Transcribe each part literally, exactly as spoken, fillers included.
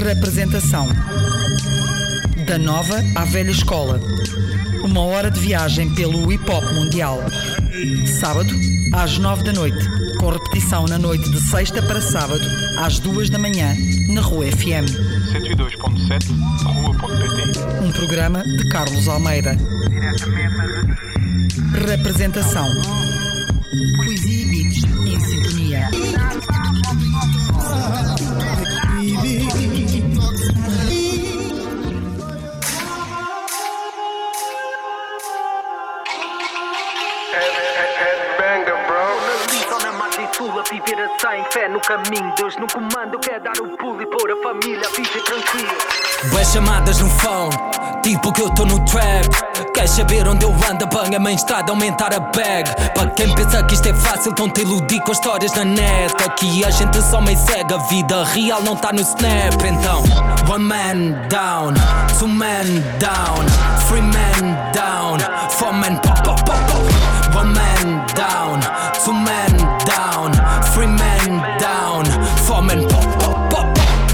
Representação: da nova à velha escola. Uma hora de viagem pelo hip-hop mundial. Sábado, às nove da noite, com repetição na noite de sexta para sábado, às duas da manhã, na Rua F M. cento e dois ponto sete, rua ponto pt. Um programa de Carlos Almeida. Representação: poesia e beats em sintonia. A viver a sem fé no caminho, Deus no comando, eu quero dar o pulo e pôr a família a viver tranquilo. Bué chamadas no phone, tipo que eu tô no trap. Quer saber onde eu ando? Apanha a minha estrada, aumentar a bag. Para quem pensa que isto é fácil, estão-te a iludir com histórias na net. Aqui a gente só meio cega, a vida real não tá no snap. Então, one man down, two men down, three men down, four men pop, pop, pop, pop. One man down, two men down, three men down, four men pop, pop, pop.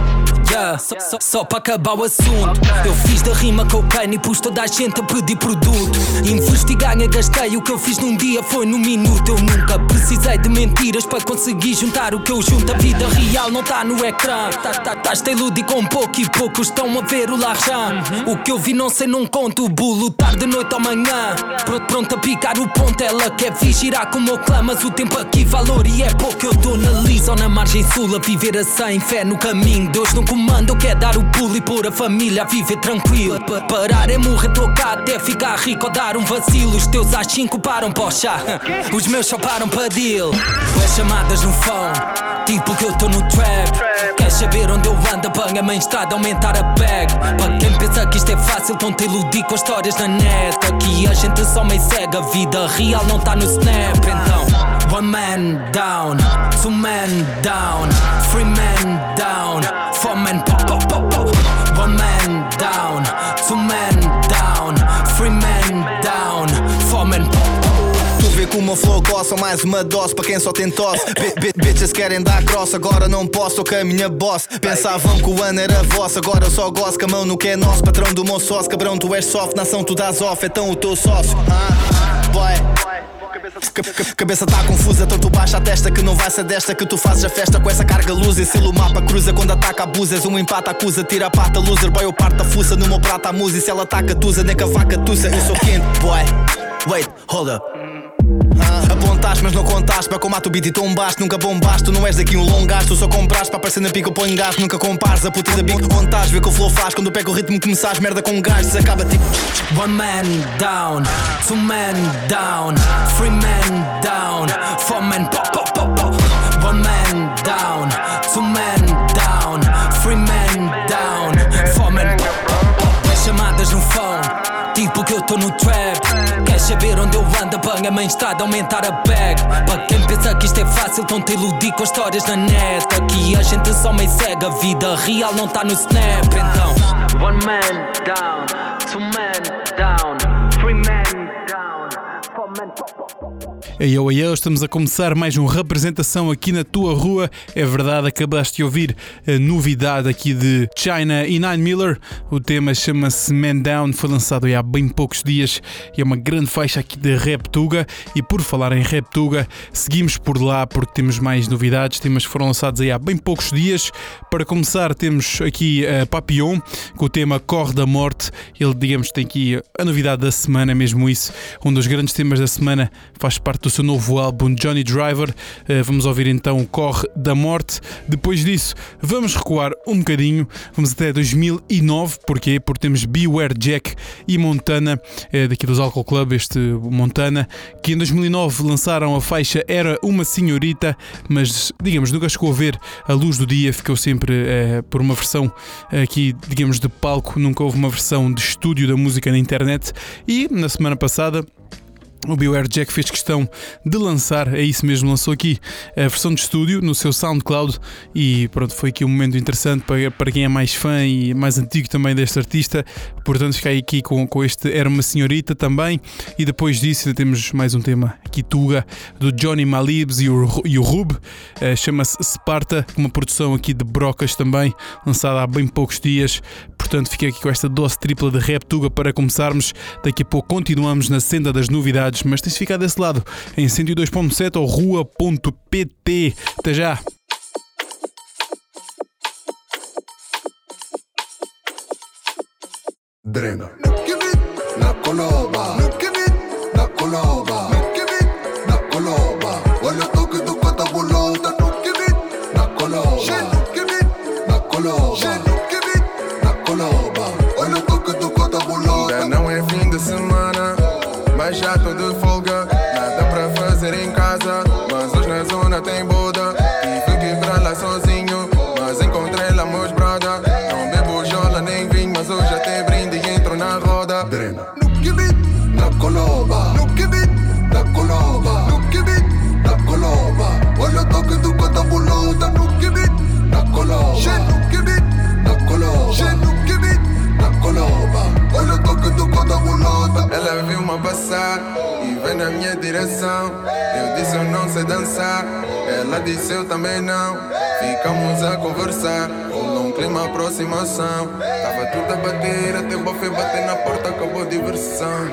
Yeah, só, só, só para acabar o assunto. Eu fiz da rima cocaine e pus toda a gente a pedir produto. Investi, ganha, gastei. O que eu fiz num dia foi num minuto. Eu nunca precisei de mentiras para conseguir juntar o que eu junto. A vida real não tá no ecrã. Estás a iludir com pouco e poucos estão a ver o larjão. O que eu vi não sei, não conto. O bulo tarde, noite ou manhã. Pronto, pronto a picar o ponto. Ela quer vigirar como eu clamo. Mas o tempo aqui valor e é pouco. Eu tô na lisa ou na margem sul a viver a sem fé no caminho. Deus não comanda. Eu quero dar o pulo e pôr a família a viver tranquilo. Parar é morrer, tocar até ficar rico ou dar um vacilo. Os teus às cinco param para o chá, os meus só param para deal. As chamadas no phone, tipo que eu tô no trap. Quer saber onde eu ando? Apanha a minha estrada, aumentar a bag. Para quem pensa que isto é fácil, estão-te a iludir com histórias na net. Aqui a gente só meio cega, a vida real não tá no snap. Então, one man down, two men down, three men down, four men pop, pop, pop, pop. One man down, two men down, three men down, four men pop, pop. Tu vê como o flow coça, mais uma dose para quem só tem tosse. Bitches querem dar cross, agora não posso, tô com a minha boss. Pensavam que o ano era vosso, agora eu só gosto, que a mão no que é nosso. Patrão do meu sócio, cabrão tu és soft, nação tu dás off, então o teu sócio. Ah, boy. Cabeça tá confusa, então tu baixa a testa que não vai ser desta que tu fazes a festa com essa carga lusa. Esse o mapa cruza quando ataca abusas. Um empate acusa, tira a pata loser. Boy eu parto a fuça, no meu prato a musa. E se ela ataca tusa, nem que a vaca tussa. Eu sou quente, boy. Wait, hold up. Ah, apontaste mas não contaste. Para combater o beat e tombaste, nunca bombaste. Tu não és daqui um longaste, tu só compraste. Para aparecer na pica eu ponho gasto, nunca compares. A puta da bico, onde estás, vê que o flow faz. Quando pega o ritmo começares, merda com gastos. Acaba tipo one man down, two men down, three men down, four men pop, pop, pop, pop. One man down, two men down, three men down, four men pop, pop, pop. As chamadas no phone, tipo que eu tô no trap. Quer saber onde eu ando? Apanha a minha estrada, aumentar a bag. Para quem pensa que isto é fácil, estão-te a iludir com histórias na net. Aqui a gente só meio cega, a vida real não tá no snap. Então, one man down, two men down, three men down, four men pop, pop, pop. Ei, eu, ei, eu, estamos a começar mais uma representação aqui na tua rua. É verdade, acabaste de ouvir a novidade aqui de China e Nine Miller. O tema chama-se Man Down, foi lançado há bem poucos dias e é uma grande faixa aqui de Rap Tuga. E por falar em Rap Tuga, seguimos por lá porque temos mais novidades, temas que foram lançados há bem poucos dias. Para começar temos aqui a Papillon com o tema Corre da Morte. Ele, digamos, tem aqui a novidade da semana, mesmo isso. Um dos grandes temas da semana faz parte do seu novo álbum Johnny Driver. Vamos ouvir então Corre da Morte. Depois disso vamos recuar um bocadinho, vamos até dois mil e nove. Porquê? Porque temos Beware Jack e Montana, daqui dos Alcohol Club, este Montana, que em dois mil e nove lançaram a faixa Era Uma Senhorita, mas digamos nunca chegou a ver a luz do dia, ficou sempre eh, por uma versão aqui, digamos, de palco, nunca houve uma versão de estúdio da música na internet. E na semana passada O Beware Jack fez questão de lançar, é isso mesmo, lançou aqui a versão de estúdio no seu SoundCloud e pronto, foi aqui um momento interessante para, para quem é mais fã e mais antigo também deste artista. Portanto, fiquei aqui com, com este Era Uma Senhorita também, e depois disso ainda temos mais um tema aqui, Tuga, do Johnny Malibs e o, e o Rub, uh, chama-se Sparta, uma produção aqui de Brocas também, lançada há bem poucos dias. Portanto, fiquei aqui com esta dose tripla de rap Tuga para começarmos. Daqui a pouco continuamos na senda das novidades, mas tens de ficar desse lado em cento e dois ponto sete ou rua ponto pt. Até já! Drena na coloba, na coloba, na coloba. Olha o toque do cota bolota, na coloba, na coloba, na coloba. Olha o toque do cota bolota. Ainda não é fim de semana, mas já tô de folga. Nada pra fazer em casa, mas hoje na zona tem boda. Tive que ir pra lá sozinho, mas encontrei lá meus brother. Não bebo jola nem vinho, mas hoje até brinde e entro na roda. Drena na coloba, na coloba, na coloba. Olha o toque do cota bolota, na coloba, na coloba, na coloba. Olha o toque do cota bolota. Ela viu-me passar e veio na minha direção. Eu disse eu não sei dançar, ela disse eu também não. Ficamos a conversar, rolou um clima aproximação. Tava tudo a bater, até o bofe bater na porta, acabou a diversão.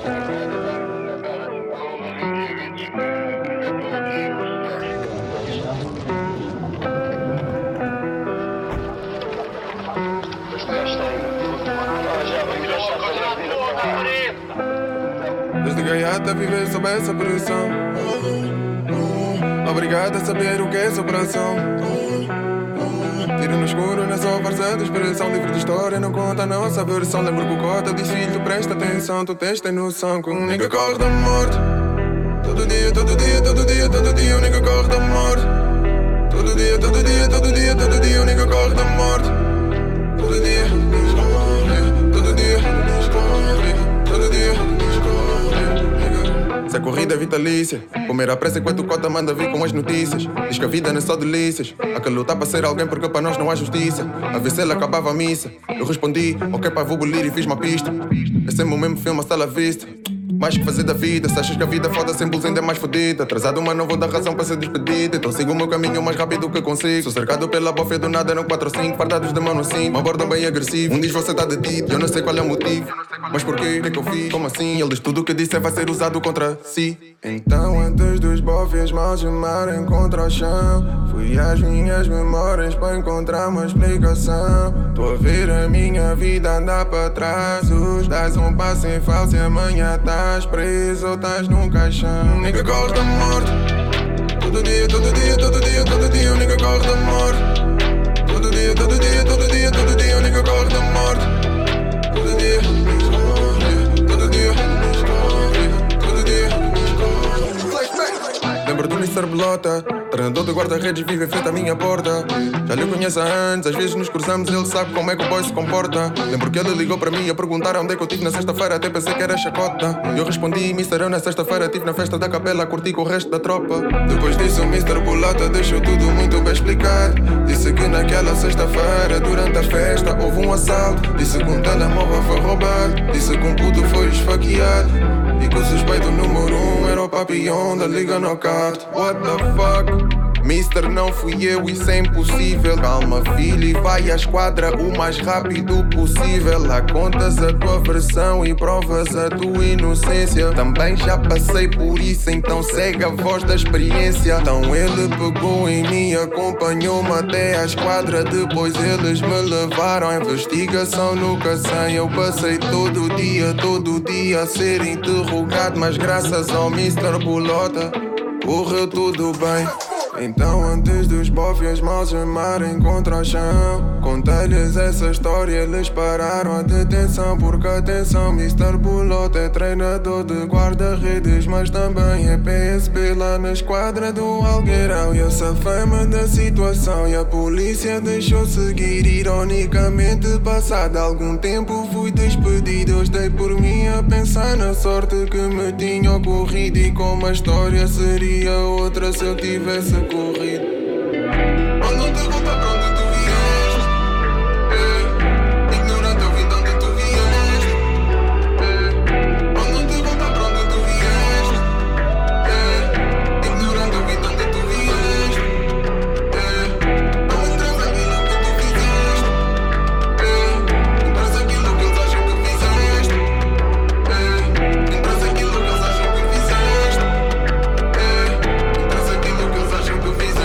Desde gaiata viver sob essa pressão. Obrigado a saber o que é superação. Tiro no escuro na sua farsa de expressão. Livro de história não conta a nossa versão. Lembro que o cota diz filho, presta atenção. Tu tens, tem noção que um nigga corre da morte. Todo dia, todo dia, todo dia, todo dia um nigga corre da morte. Todo dia, todo dia, todo dia, todo dia um nigga corre da morte. Todo dia, todo dia, todo dia. Se a corrida é vitalícia, comer a pressa enquanto o cota manda vir com as notícias. Diz que a vida não é só delícias, há que lutar para ser alguém porque para nós não há justiça. A ver se ela acabava a missa, eu respondi, ok pai vou bolir e fiz uma pista. É sempre o mesmo filme, a sala vista. Mais que fazer da vida, se achas que a vida foda sem blues ainda é mais fodida. Atrasado mas não vou dar razão para ser despedido. Então sigo o meu caminho o mais rápido que consigo. Sou cercado pela bofia do nada, não quatro ou cinco fardados de mão assim, me abordam bem agressivo. Um diz você tá detido, eu não sei qual é o motivo. Mas porquê, o que é que eu fiz, como assim? Ele diz tudo o que disse vai ser usado contra si. Então antes dos bofes mal gemarem contra o chão, fui às minhas memórias para encontrar uma explicação. Tô a ver a minha vida andar para trás. Os dás um passo em falso e amanhã estás preso ou estás num caixão. Nigga corre da morte. Todo dia, todo dia, todo dia, todo dia um nigga corre da morte. Todo dia, todo dia, todo dia, todo dia um nigga corre da morte. Todo dia, todo dia, todo dia. Lembro do mister Belota, treinador de guarda-redes, vive em frente à minha porta. Já lhe conheço há anos, às vezes nos cruzamos, ele sabe como é que o boy se comporta. Lembro que ele ligou para mim a perguntar onde é que eu tive na sexta-feira, até pensei que era chacota. Eu respondi, mister, eu na sexta-feira tive na festa da capela a curtir com o resto da tropa. Depois disso o mister Bolota deixou tudo muito bem explicado. Disse que naquela sexta-feira, durante a festa, houve um assalto. Disse que um telemóvel foi roubado, disse que um puto foi esfaqueado. E que o suspeito número um era o papião da Liga Knockout. What the fuck? Mister, não fui eu, isso é impossível. Calma filho e vai à esquadra o mais rápido possível. Lá contas a tua versão e provas a tua inocência. Também já passei por isso, então segue a voz da experiência. Então ele pegou em mim, acompanhou-me até à esquadra. Depois eles me levaram à investigação, nunca sei. Eu passei todo dia, todo dia a ser interrogado, mas graças ao mister Bolota correu tudo bem. Então antes dos bofes mal chamarem contra o chão, contei-lhes essa história, eles pararam a detenção. Porque atenção, mister Bulote é treinador de guarda-redes, mas também é P S P lá na esquadra do Algueirão. E eu safei-me da situação e a polícia deixou seguir. Ironicamente, passado algum tempo fui despedido. Eu estou por mim a pensar na sorte que me tinha ocorrido e como a história seria outra se eu tivesse corrido. Oh, não te conta pra onde tu vieste, eh. Ignorante eu vim de onde tu vieste, eh. Oh, não te conta pra onde tu vieste, eh. Ignorante eu vim de onde tu vieste, eh. Não interessa aquilo que tu fizeste, eh. Interessa aquilo que eles acham que fizeste, eh. Interessa aquilo que eles acham que fizeste, eh. Interessa aquilo que eles acham que fizeste.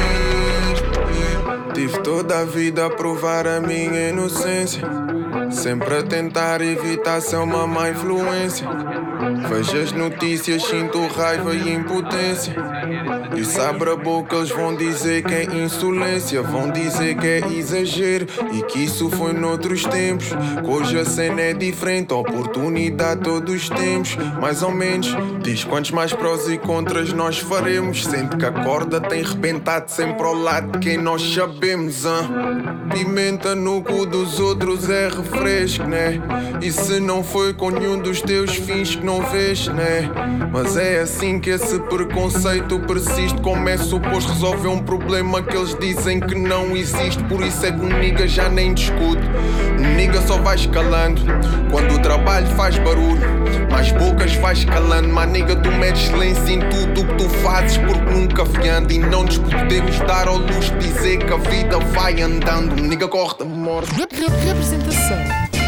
Tive toda a vida a provar a minha inocência, sempre a tentar evitar ser uma má influência. Vejo as notícias, sinto raiva e impotência. E sabe a boca, eles vão dizer que é insolência, vão dizer que é exagero e que isso foi noutros tempos. Que hoje a cena é diferente, oportunidade todos temos, mais ou menos. Diz quantos mais prós e contras nós faremos, sendo que a corda tem rebentado sempre ao lado de quem nós sabemos, hein? Pimenta no cu dos outros é refresco, né? E se não foi com nenhum dos teus fins que não vês, né? Mas é assim que esse preconceito persiste. Como é suposto resolver um problema que eles dizem que não existe? Por isso é que um nigga já nem discute. Um nigga só vai escalando quando o trabalho faz barulho, mais bocas vai escalando. Mas nigga, tu metes silêncio em tudo o que tu fazes, porque nunca fiando. E não nos podemos dar ao luxo de dizer que a vida vai andando. Um nigga corre da morte. Representação.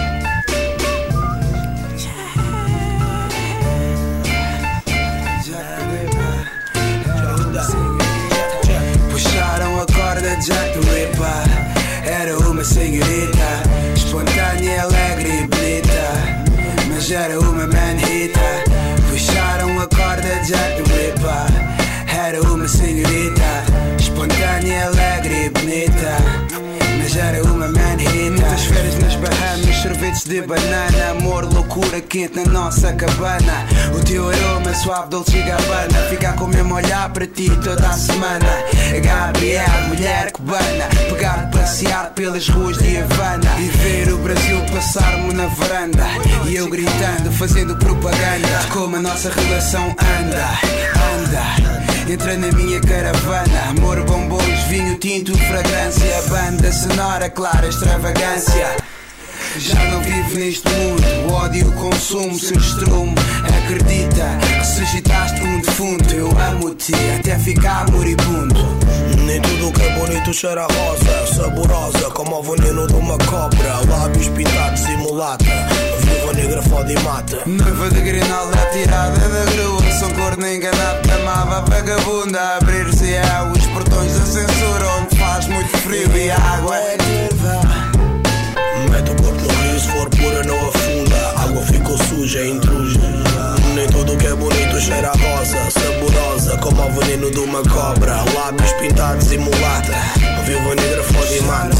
Puxaram a corda de Jack the Ripper. Era uma senhorita, espontânea, alegre e bonita, mas era uma manhita. Puxaram a corda de Jack the Ripper. Era uma senhorita, espontânea, alegre e bonita, mas era uma manhita. Muitas férias nas Bahamas, sorvetes de banana, amor, loucura quente na nossa cabana. O teu aroma suave, Dolce e Gabbana, ficar com o mesmo olhar para ti toda a semana. A Gabriel, mulher cubana, pegar passear pelas ruas de Havana e ver o Brasil passar-me na varanda. E eu gritando, fazendo propaganda de como a nossa relação anda, anda. Entra na minha caravana, amor, bombons, vinho tinto, fragrância, banda sonora, clara, extravagância. Já não vivo neste mundo, o ódio consumo sem estrume. Acredita que se agitaste um defunto, eu amo-te até ficar moribundo. Nem tudo que é bonito cheira a rosa, saborosa como o veneno de uma cobra. Lábios pintados e mulata, viúva negra foda e mata. Noiva de grinola tirada da grua, são corno enganado, amava a vagabunda. A abrir-se é os portões da censura, onde faz muito frio e a água é turva. Mete o corpo no rio, se for pura não afunda. A água ficou suja, intruja. Nem tudo que é bonito cheira a rosa, saborosa como o veneno de uma cobra. Lábios pintados e mulata, viúva negra foda e mata.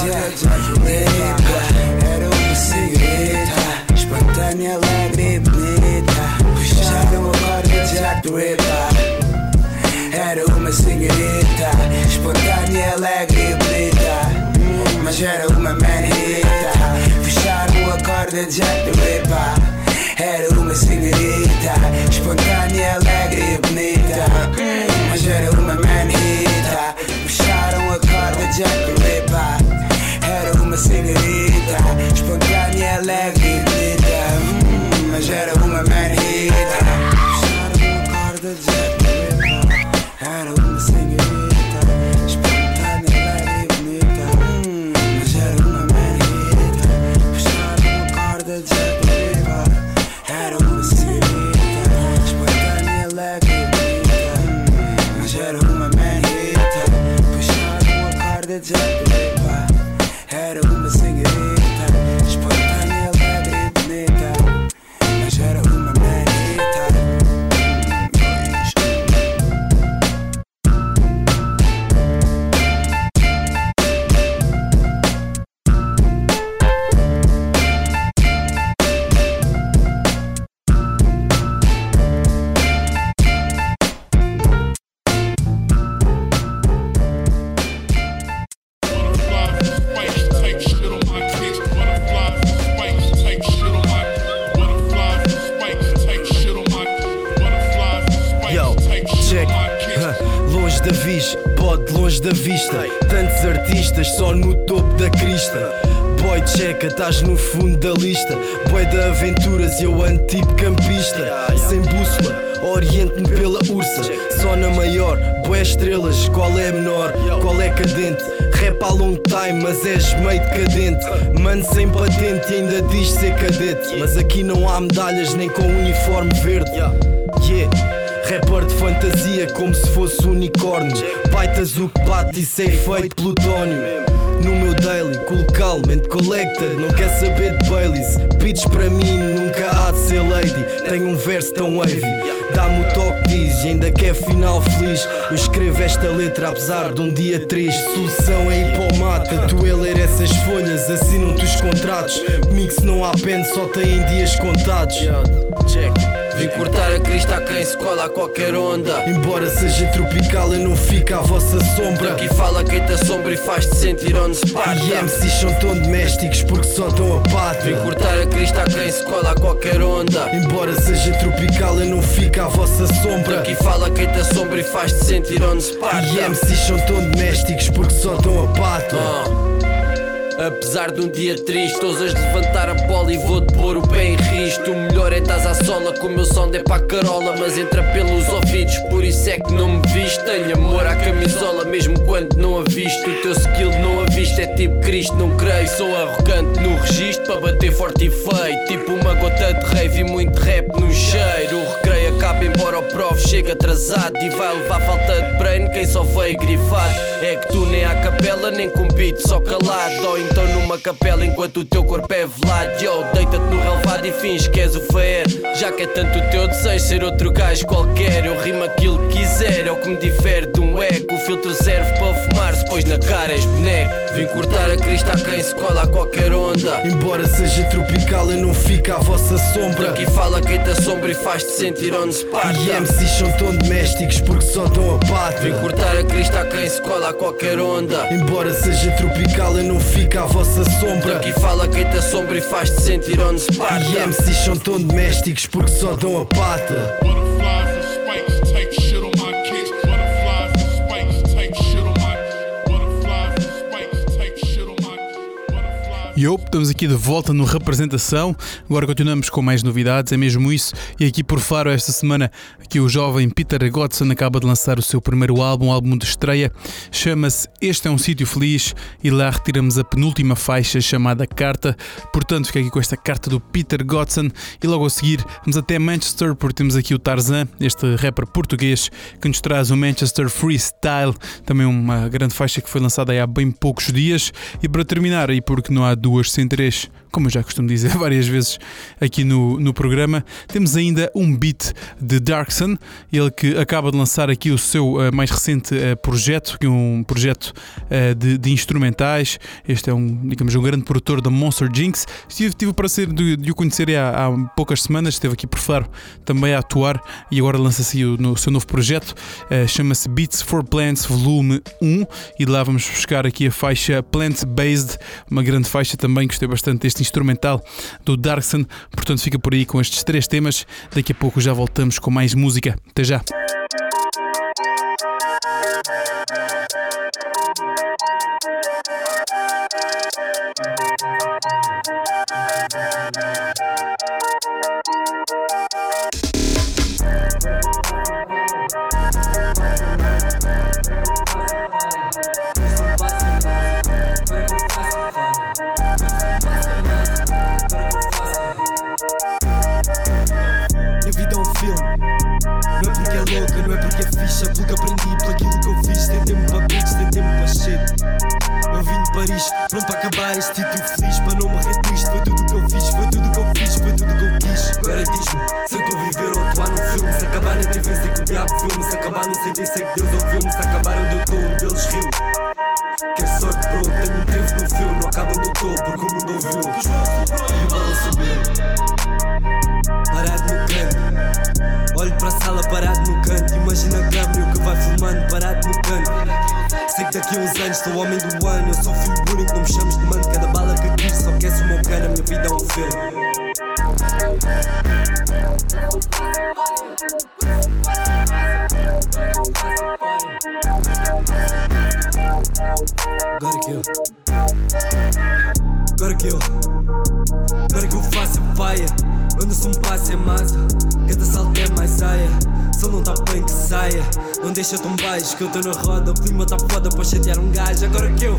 Era uma senhorita, espontânea, alegre e bonita. Puxaram a corda de Jack the Ripper. Era uma senhorita, espontânea, alegre e bonita, mas era uma manhita. Fecharam a corda de Jack the Ripper. Era uma senhorita, espontânea, alegre e bonita, mas era uma manhita. Fecharam a corda de Jack the Ripper. Era uma senhorita, espontânea, alegre e bonita, mas era uma manhita. Fecharam a corda de Jack the Ripper. Era uma senhorita, espontânea, alegre e bonita, mas era uma manhita. Fecharam a corda de Jack the Ripper. Era uma senhorita, espontânea, alegre e bonita, mas era uma manhita. Puxaram a corda de Jack the Ripper. Era uma senhorita, espontânea, alegre e bonita, mas era uma manhita. muito longe da vista. Tantos artistas só no topo da crista. Boy, checa, estás no fundo da lista. Boy de aventuras e eu ando tipo campista. Sem bússola, oriente-me pela ursa. Só na maior, boé estrelas, qual é a menor, qual é cadente? Rap há long time, mas és meio decadente. Mano sem patente e ainda diz ser cadete. Mas aqui não há medalhas nem com uniforme verde. Yeah, rapper de fantasia como se fosse unicórnio. Baitas o que bate, isso é efeito plutónio. No meu daily, cool calmamente collected. Não quer saber de Baileys. Beats para mim nunca há de ser lady. Tenho um verso tão wavy, dá-me o toque diz e ainda quer final feliz. Eu escrevo esta letra apesar de um dia triste. Solução é ir para o mata, tu é ler essas folhas. Assinam-te os contratos, comigo se não há pena só têm dias contados. Check. Vim cortar a crista a quem se cola a qualquer onda. Embora seja tropical eu não fico à vossa sombra. Aqui fala quem te assombra e faz-te sentir onde se parte. E M Cs são tão domésticos porque só estão a pátria. Vim cortar a crista a quem se cola a qualquer onda. Embora seja tropical eu não fico à vossa sombra. Aqui fala quem te assombra e faz-te sentir onde se parte. E M Cs são tão domésticos porque só estão a pátria. uh. Apesar de um dia triste, ousas levantar a bola e vou-te pôr o pé em risco. O melhor é estás à sola, com o meu som é para a carola. Mas entra pelos ouvidos, por isso é que não me viste. Tenho amor à camisola, mesmo quando não a visto. O teu skill não a visto, é tipo Cristo, não creio. Sou arrogante no registro, para bater forte e feio. Tipo uma gota de rave e muito rap no cheiro. O recreio acaba embora o prof chega atrasado. E vai levar falta de brain quem só veio grifado. É que tu nem à capela, nem com beat, só calado. Ou então numa capela enquanto o teu corpo é velado. Yo, deita-te no relevado e finge que és o faer. Já que é tanto o teu desejo ser outro gajo qualquer. Eu rimo aquilo que quiser, é o que me difere de um eco. O filtro serve para fumar, se pôs na cara és boneco. Vim cortar a crista a quem se cola a qualquer onda. Embora seja tropical eu não fico à vossa sombra. Aqui fala quem te assombra e faz-te sentir onde se parte. E M Cs são tão domésticos porque só estão a pátria. Vim cortar a crista a quem se cola a qualquer onda. Embora seja tropical eu não fico à vossa sombra. Aqui fala quem te assombra e faz-te sentir onde se parte. E M Cs são tão domésticos porque só dão a pata. E eu, estamos aqui de volta no Representação. Agora continuamos com mais novidades, é mesmo isso. E aqui por Faro, esta semana, aqui o jovem Peter Godson acaba de lançar o seu primeiro álbum, um álbum de estreia. Chama-se Este é um Sítio Feliz e lá retiramos a penúltima faixa chamada Carta. Portanto, fica aqui com esta carta do Peter Godson. E logo a seguir vamos até Manchester, porque temos aqui o Tarzan, este rapper português, que nos traz o Manchester Freestyle, também uma grande faixa que foi lançada há bem poucos dias. E para terminar, e porque não há duas sem três, como eu já costumo dizer várias vezes aqui no, no programa, temos ainda um beat de Darkson, ele que acaba de lançar aqui o seu uh, mais recente uh, projeto, que é um projeto uh, de, de instrumentais. Este é um, digamos, um grande produtor da Monster Jinx. Estive, tive o prazer de, de o conhecer há, há poucas semanas, esteve aqui por Faro também a atuar e agora lança-se o, no, o seu novo projeto, uh, chama-se Beats for Plants Volume um e lá vamos buscar aqui a faixa Plant Based, uma grande faixa também, gostei bastante deste instrumental do Darkson. Portanto, fica por aí com estes três temas. Daqui a pouco já voltamos com mais música. Até já. Minha vida é um filme. Não é porque é louca, não é porque é ficha. Porque aprendi pelo aquilo que eu fiz. Tem tempo para beats, tem tempo para shit. Eu vim de Paris, pronto para acabar este título feliz. Para não morrer triste, foi tudo que eu fiz. Foi tudo que eu fiz, foi tudo que eu quis. Agora diz-me, se eu estou a viver ou atuar num filme. Se acabar na T V, sei que o diabo filme. Se acabar não sei, sei que Deus ouviu-me. Se acabar onde eu estou, um deles riu. Quer sorte, bro, tenho um tempo no filme. Não acaba onde eu estou, porque o mundo ouviu. E o bala subiu. Parado no canto, olho para a sala parado no canto. Imagina a câmera e o que vai filmando parado no canto. Sei que daqui a uns anos sou homem do ano. Eu sou filho único, não me chames de mano. Cada bala que tiro só aquece o meu cano. A minha vida é um filme. Agora que eu Agora que eu Agora que eu faço a paia. Onde se um passo é massa, cada salto é mais saia. Se ele não tá bem que saia, não deixa tão baixo que eu tô na roda. O clima tá foda pra chatear um gajo. Agora que eu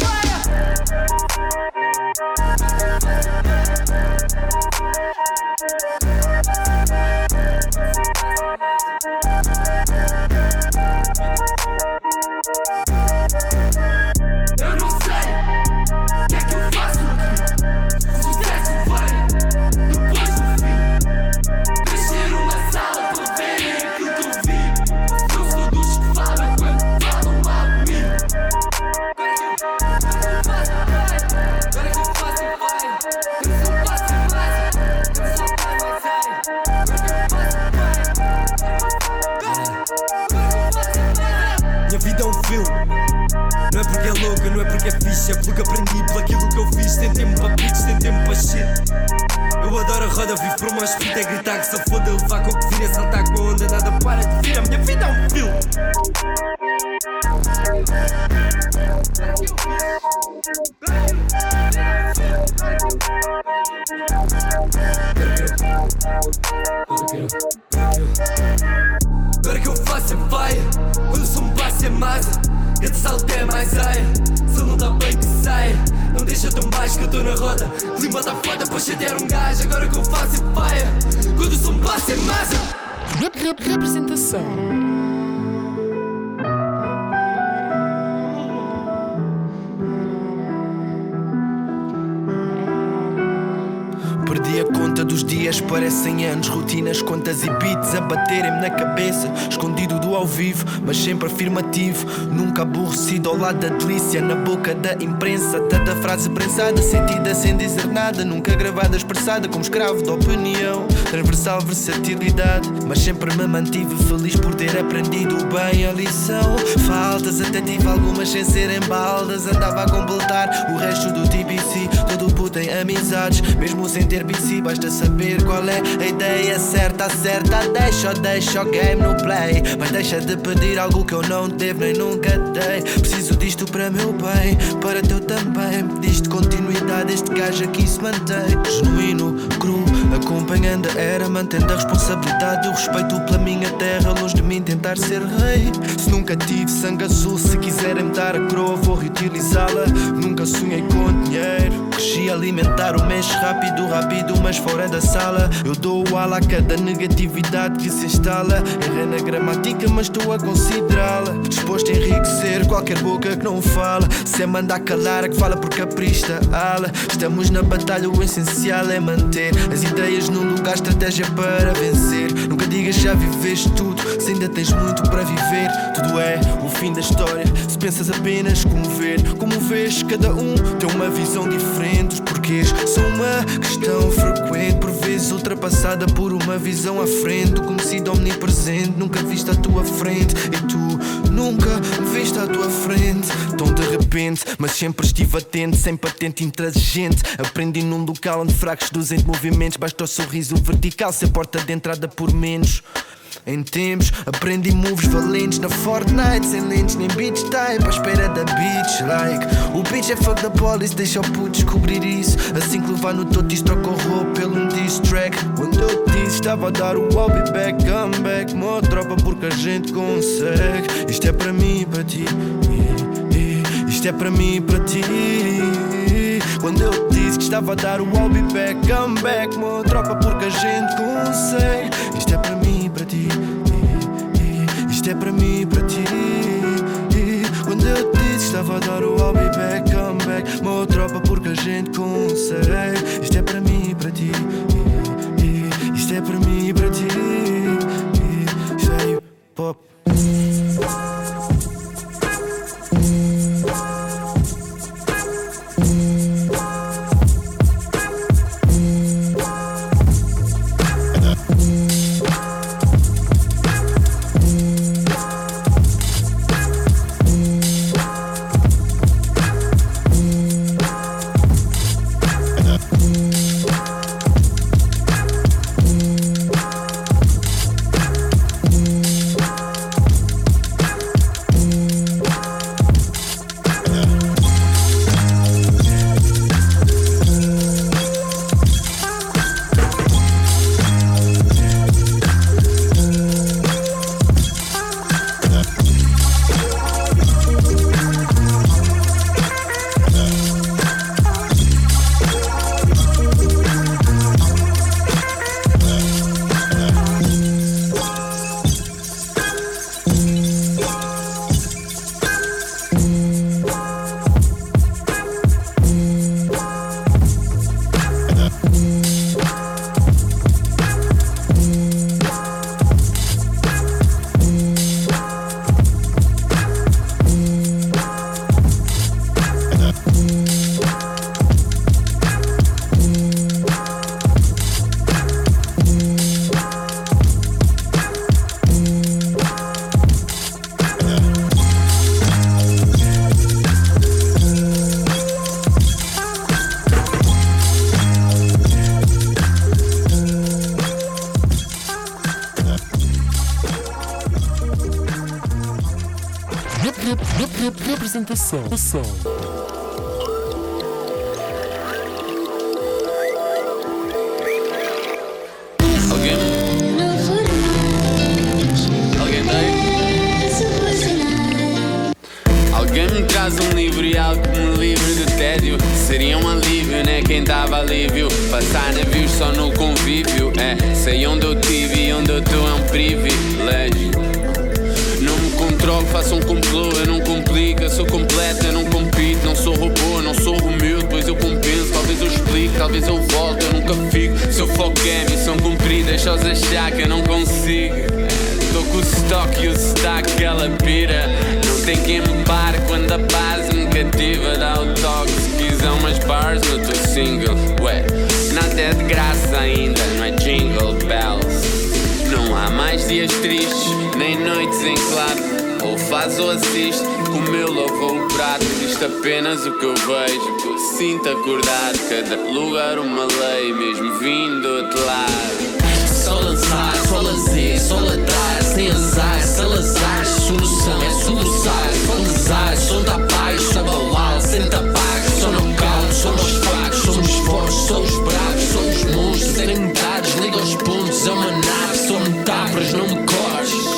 Eu não sei o que é que eu faço aqui. Se sucesso vai depois do fim. Descer uma sala para verem aquilo que eu vi. Eu sou dos que falam quando falam mal de mim. Agora que eu faço vai. Eu sou um passo mais. Eu sou pai mais sai. Agora que eu faço vai. Minha vida é um filme. Não é porque é louca, não é porque é fixe. É porque aprendi pelo aquilo que eu fiz. Tem tempo para beats, tem tempo para shit. Eu adoro a roda, vivo por uma espírito. É gritar que se foda, levar com o que vira. Saltar com a onda, nada para de vir. A minha vida é um filme. Agora que eu faço é paia. Quando sou um passo é massa. Cada salto é mais aia. Se ele não tá bem que saia, não deixa tão baixo que eu tô na roda. Clima tá foda pra chatear um gajo. Agora que eu faço é paia. Quando sou um passo é massa. Representação. Perdi a conta dos dias, parecem anos. Rotinas, contas e beats a baterem-me na cabeça. Escondido do ao vivo, mas sempre afirmativo. Nunca aborrecido ao lado da delícia. Na boca da imprensa, tanta frase prensada, sentida sem dizer nada. Nunca gravada, expressada como escravo da opinião. Transversal versatilidade, mas sempre me mantive feliz por ter aprendido bem a lição. Faltas, até tive algumas sem serem baldas. Andava a completar o resto do T B C. Todo puto em amizades, mesmo sem ter B C. Basta saber qual é a ideia certa, acerta. Deixa, deixa o game no play. Mas deixa de pedir algo que eu não devo nem nunca dei. Preciso disto para meu bem, para teu também. Pediste continuidade, este gajo aqui se mantém. Genuíno, cru, acompanhando a era. Mantendo a responsabilidade e o respeito pela minha terra. Longe de mim tentar ser rei. Se nunca tive sangue azul, se quiserem-me dar a coroa vou reutilizá-la. Nunca sonhei com dinheiro. Cresci a alimentar o mês rápido, rápido, mas fora da sala. Eu dou o ala a cada negatividade que se instala. Errei na gramática, mas estou a considerá-la. Disposto a enriquecer qualquer boca que não fala. Se é mandar calar a que fala por capricha ala. Estamos na batalha, o essencial é manter as ideias num lugar, estratégia para vencer. Nunca digas já viveste tudo, se ainda tens muito para viver. Tudo é o fim da história, se pensas apenas como ver. Como vês, cada um tem uma visão diferente. Os porquês são uma questão frequente, por vezes ultrapassada por uma visão à frente. Do conhecido omnipresente, nunca viste à tua frente. E tu nunca me viste à tua frente. Tão de repente, mas sempre estive atento. Sem patente intransigente. Aprendi num local onde fracos reduzem de movimentos. Basta o sorriso vertical, ser porta de entrada por menos. Em tempos, aprendi moves valentes na Fortnite. Sem lentes nem beach type, à espera da beach like. O bitch é fuck da police, deixa o puto descobrir isso. Assim que levar no totis, troca o roubo pelo um diss track. Quando eu te disse, estava a dar o I'll be back, come back. Mó tropa porque a gente consegue. Isto é para mim e para ti. Isto é para mim e para ti. Quando eu te disse que estava a dar o I'll be back, come back. Mó tropa porque a gente consegue. Isto é para mim e para ti. Isto é para mim e para ti. Quando eu te disse que estava a dar o I'll be back, come back. Mó tropa porque a gente consegue. Isto é para mim e para ti. Isto é para mim e para ti. Isto é hip hop. Representação. Alguém? Alguém tá aí? Alguém me traz um livro e algo que me livre do tédio. Seria um alívio, né? Quem dava alívio. Passar navios só no convívio. É, sei onde eu tive e onde eu tô é um privilégio. Não me controlo, faço um complô, eu não complico. Eu sou completo, eu não compito. Não sou robô, não sou humilde, pois eu compenso. Talvez eu explique, talvez eu volte, eu nunca fico. Se eu foco é missão cumprida, deixa-os achar que eu não consigo. Tô com o stock e o destaque, ela pira. Não tem quem me pare quando a base me cativa. Dá o toque se quiser umas bars no teu single. Ué, nada é de graça ainda, não é jingle bells. Não há mais dias tristes, nem noites em claro. Ou faz ou assiste, comeu louvou o prato. Isto apenas o que eu vejo, que eu sinto acordado. Cada lugar uma lei, mesmo vindo do outro lado. Só lançar, só lazer, só ladrar, sem azar, Salazar, solução é soluçar, soluçar, som da paz, som do alto, sem tabaco, som no caldo, somos fracos, somos fortes, somos bravos, somos monstros, sem metades, liga os pontos, é uma nave, são metáforas, não me cortes.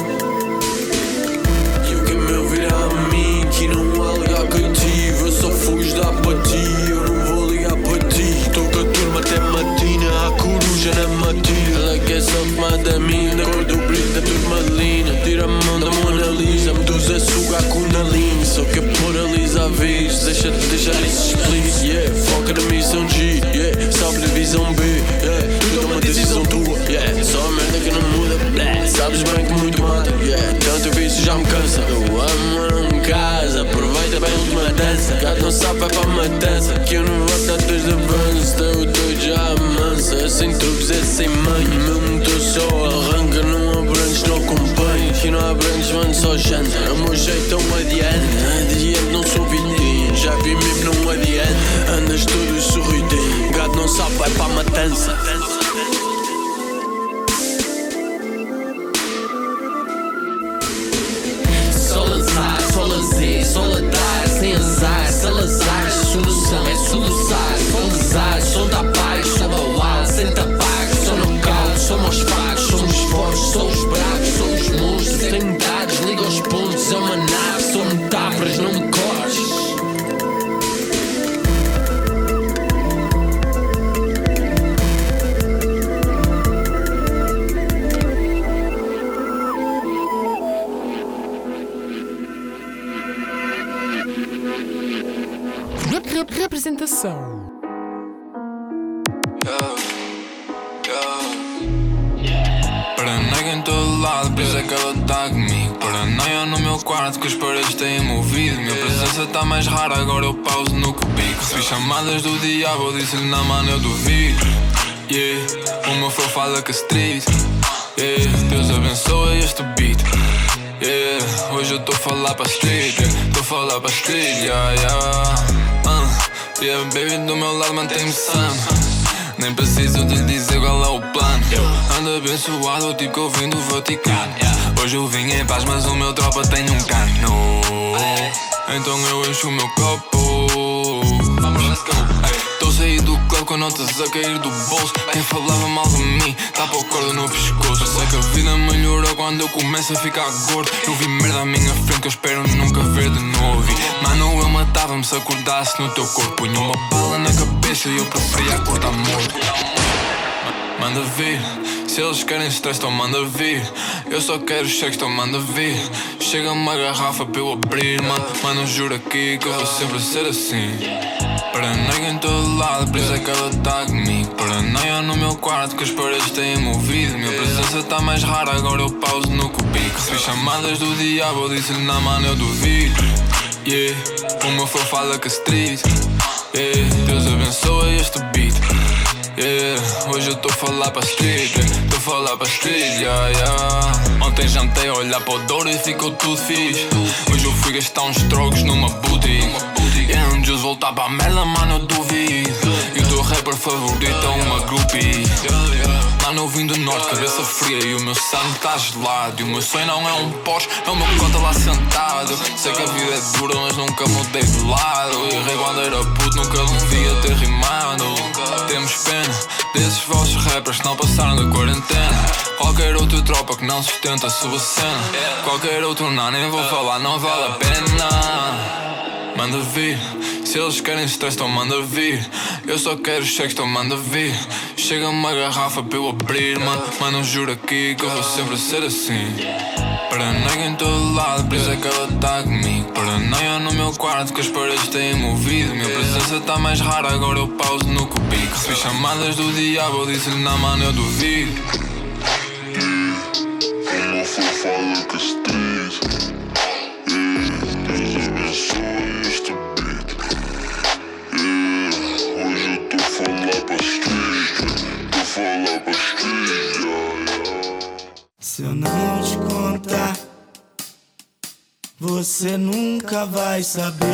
E o que me ouvir a mim, que não há ligar cativo, eu só fujo da apatia, eu não vou ligar para ti, estou com a turma até matina, a coruja na matilha. Ela quer só fumar da mina, da cor do brilho da turmalina. Tira a mão da Mona Lisa, medusa suga a Kundalini. Só quer pôr a Lisa a vez, deixa-te deixar isso explícito. Yeah, foca na missão G, yeah, sabe da visão B, yeah, tudo é uma decisão tua, yeah, só a merda que não muda, bleh. Sabes bem que muito mata, yeah, tanto vício já me cansa. Eu amo não casa, aproveita bem a última dança. Gato não sabe, vai para a matança, que eu não vou estar dois de avanço. Teu doido já amansa, é sem truques, é sem mãe. Meu motor só arranca, não abrantes, não acompanho. Que não abrantes, mano, só janta. É o meu jeito, não adianta. Adiante, não sou vidinho, já vi mesmo, não adianta. Andas todo sorridinho, gato não sabe, vai para a matança. Só lançar, só lazer, só ladrar, sem azar, Salazar, solução é soluçar, soluçar, som da paz, som do alto, sem tabaco, som no caldo, somos fracos, somos fortes, somos bravos, somos monstros, sem metades, liga os pontos, é uma nave, são metáforas, não me cortes. Representação. Paranoia em todo lado, por isso é que ela tá comigo. Paranoia no meu quarto, que as paredes têm movido. Minha presença tá mais rara, agora eu pauso no cubico. Recebi chamadas do diabo, eu disse-lhe na mano eu duvido. Yeah, o meu flow fala que se triste. Yeah, Deus abençoa este beat. Yeah, hoje eu tô a falar pra street, tô a falar pra street, yeah, yeah. Uh, yeah, baby do meu lado mantém-me sano. Nem preciso de lhe dizer qual é o plano. Ando abençoado, tipo que eu vim do Vaticano. Hoje eu vim em paz, mas o meu tropa tem um cano. Então eu encho o meu copo. Vamos, let's go. Tô saí do clube com notas a cair do bolso. Quem falava mal de mim, tapa o corda no pescoço. Sei que a vida melhorou quando eu começo a ficar gordo. Eu vi merda à minha frente que eu espero nunca ver de novo. Mano, eu matava-me se acordasse no teu corpo. Punha uma bala na cabeça e eu preferia acordar morto. Manda vir, se eles querem stress, então manda vir. Eu só quero cheques, então manda vir. Chega uma garrafa pra eu abrir, mano. Mano, juro aqui que eu vou sempre ser assim. Paranoia em todo lado, por isso é que ela tá comigo. Paranoia no meu quarto, que as paredes têm movido. Minha presença tá mais rara, agora eu pauso no cubico. Recebi chamadas do diabo, eu disse-lhe na mano eu duvido. Yeah, o meu flow fala que se triste. Yeah, Deus abençoa este beat. Yeah, hoje eu tô a falar pra street, tô a falar pra street, yeah, yeah. Ontem jantei a olhar para o Douro e ficou tudo fixe. Hoje eu fui gastar uns trocos numa boutique. Yeah, um dia voltar para a merda, mano, eu duvido. E o teu rapper favorito é uma groupie. Mano, eu vim do norte, cabeça fria e o meu sangue tá gelado. E o meu sonho não é um Porsche, é o meu cota lá sentado. Sei que a vida é dura, mas nunca mudei de lado. E errei quando era puto, nunca devia ter rimado. Temos pena desses vossos rappers que não passaram da quarentena. Qualquer outro tropa que não sustenta a sua cena. Qualquer outro não, nem vou falar, não vale a pena. Manda vir, se eles querem stress, então manda vir. Eu só quero cheques, então manda vir. Chega uma garrafa para eu abrir, mano. Mano, juro aqui que eu vou sempre ser assim. Paranoia em todo lado, por isso é que ela tá comigo. Paranoia no meu quarto, que as paredes têm movido. Minha presença tá mais rara, agora eu pauso no cubico. Recebi chamadas do diabo, eu disse-lhe não, mano, eu duvido. Uma fofada que se diz. Deus abençoe este beat. Yeah. Hoje eu tô a falar para as streets. Tô a falar para as streets. Yeah, yeah. Se eu não te contar, você nunca vai saber